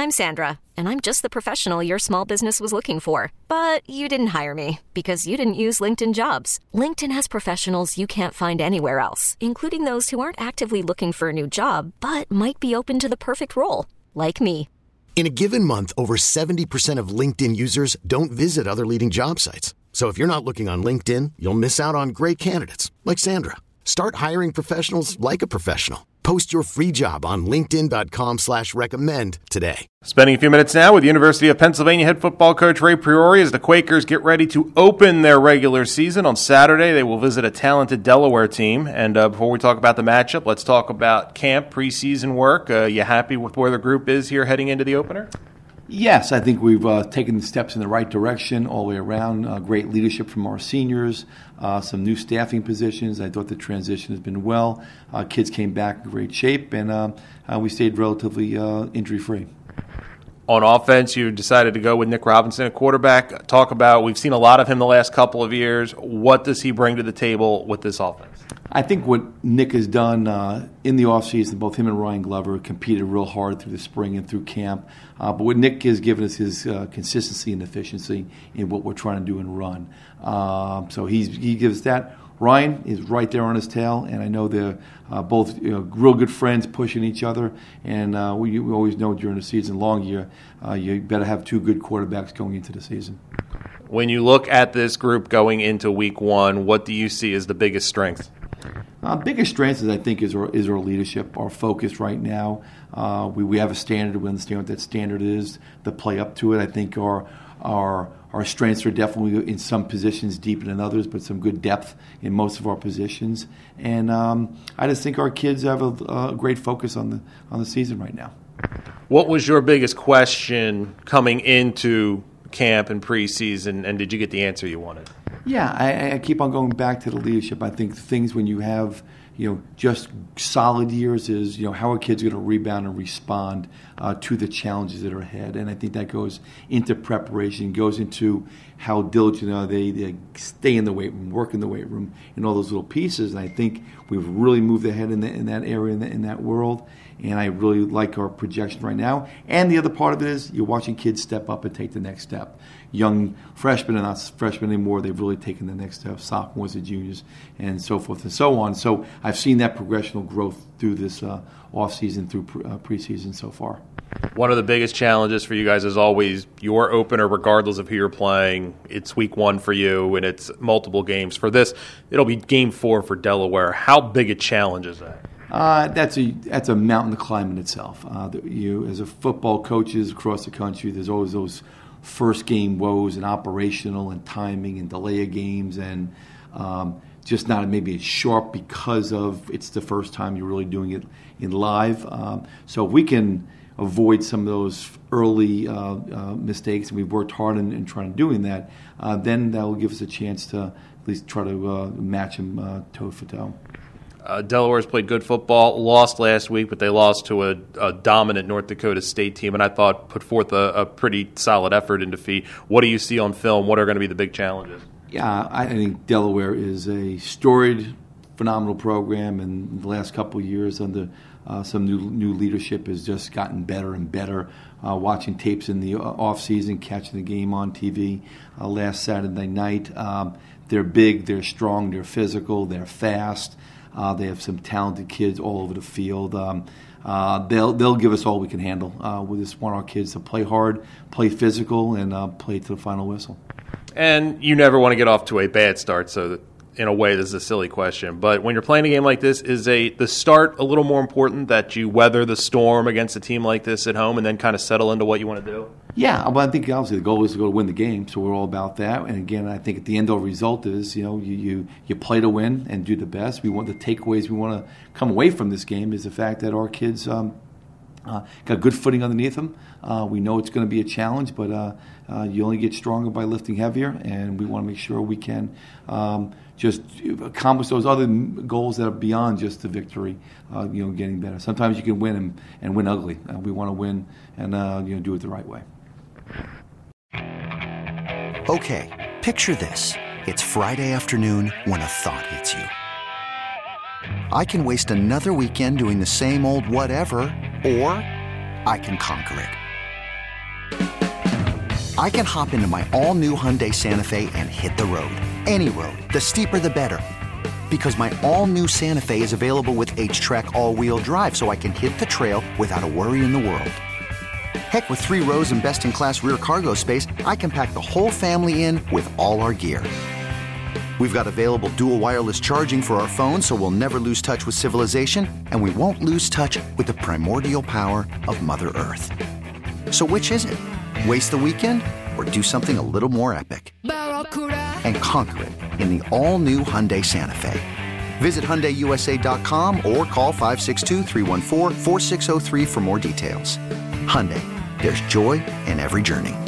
I'm Sandra, and I'm just the professional your small business was looking for. But you didn't hire me because you didn't use LinkedIn Jobs. LinkedIn has professionals you can't find anywhere else, including those who aren't actively looking for a new job, but might be open to the perfect role, like me. In a given month, over 70% of LinkedIn users don't visit other leading job sites. So if you're not looking on LinkedIn, you'll miss out on great candidates like Sandra. Start hiring professionals like a professional. Post your free job on linkedin.com/recommend today. Spending a few minutes now with University of Pennsylvania head football coach Ray Priore as the Quakers get ready to open their regular season. On Saturday, they will visit a talented Delaware team. And before we talk about the matchup, let's talk about camp, preseason work. You happy with where the group is here heading into the opener? Yes, I think we've taken the steps in the right direction all the way around. Great leadership from our seniors, some new staffing positions. I thought the transition has been well. Kids came back in great shape, and we stayed relatively injury-free. On offense, you decided to go with Nick Robinson at quarterback. Talk about, we've seen a lot of him the last couple of years. What does he bring to the table with this offense? I think what Nick has done in the offseason, both him and Ryan Glover competed real hard through the spring and through camp. But what Nick has given us is consistency and efficiency in what we're trying to do and run. So he gives that. Ryan is right there on his tail, and I know they're both real good friends pushing each other. And we always know during the season, long year, you better have two good quarterbacks going into the season. When you look at this group going into week one, what do you see as the biggest strength? Biggest strength is, I think, is our leadership, our focus right now. We have a standard. We understand what that standard is. The play up to it. I think our strengths are definitely in some positions deeper than others, but some good depth in most of our positions. And I just think our kids have a great focus on the season right now. What was your biggest question coming into camp and preseason, and did you get the answer you wanted? Yeah, I keep on going back to the leadership. I think things when you have just solid years is how are kids going to rebound and respond to the challenges that are ahead. And I think that goes into preparation, goes into how diligent are they stay in the weight room, work in the weight room, and all those little pieces. And I think we've really moved ahead in that area, in that world. And I really like our projection right now. And the other part of it is you're watching kids step up and take the next step. Young freshmen are not freshmen anymore. They've really taken the next step, sophomores and juniors, and so forth and so on. So I've seen that progressional growth through this offseason, through preseason so far. One of the biggest challenges for you guys is always your opener, regardless of who you're playing. It's week one for you, and it's multiple games. For this, it'll be game 4 for Delaware. How big a challenge is that? That's a mountain to climb in itself. As a football coaches across the country, there's always those first game woes and operational and timing and delay of games and just not maybe as sharp because of it's the first time you're really doing it in live. So if we can avoid some of those early mistakes, and we've worked hard in trying to doing that, then that will give us a chance to at least try to match them toe for toe. Delaware's played good football, lost last week, but they lost to a dominant North Dakota State team, and I thought put forth a pretty solid effort in defeat. What do you see on film? What are going to be the big challenges? Yeah, I think Delaware is a storied, phenomenal program, and the last couple of years under some new leadership has just gotten better and better. Watching tapes in the off-season, catching the game on TV last Saturday night. They're big, they're strong, they're physical, they're fast. They have some talented kids all over the field. They'll give us all we can handle. We just want our kids to play hard, play physical, and play to the final whistle. And you never want to get off to a bad start, so that, in a way, this is a silly question. But when you're playing a game like this, is the start a little more important, that you weather the storm against a team like this at home and then kind of settle into what you want to do? Yeah, well, I think obviously the goal is to go to win the game, so we're all about that. And again, I think at the end of the result is, you play to win and do the best. We want the takeaways we want to come away from this game is the fact that our kids got good footing underneath them. We know it's going to be a challenge, but you only get stronger by lifting heavier, and we want to make sure we can just accomplish those other goals that are beyond just the victory, getting better. Sometimes you can win and win ugly. We want to win and do it the right way. Okay, picture this. It's Friday afternoon when a thought hits you. I can waste another weekend doing the same old whatever, or I can conquer it. I can hop into my all-new Hyundai Santa Fe and hit the road. Any road. The steeper, the better. Because my all-new Santa Fe is available with H-Track all-wheel drive, so I can hit the trail without a worry in the world. Heck, with 3 rows and best-in-class rear cargo space, I can pack the whole family in with all our gear. We've got available dual wireless charging for our phones, so we'll never lose touch with civilization, and we won't lose touch with the primordial power of Mother Earth. So which is it? Waste the weekend or do something a little more epic? And conquer it in the all-new Hyundai Santa Fe. Visit HyundaiUSA.com or call 562-314-4603 for more details. Hyundai, there's joy in every journey.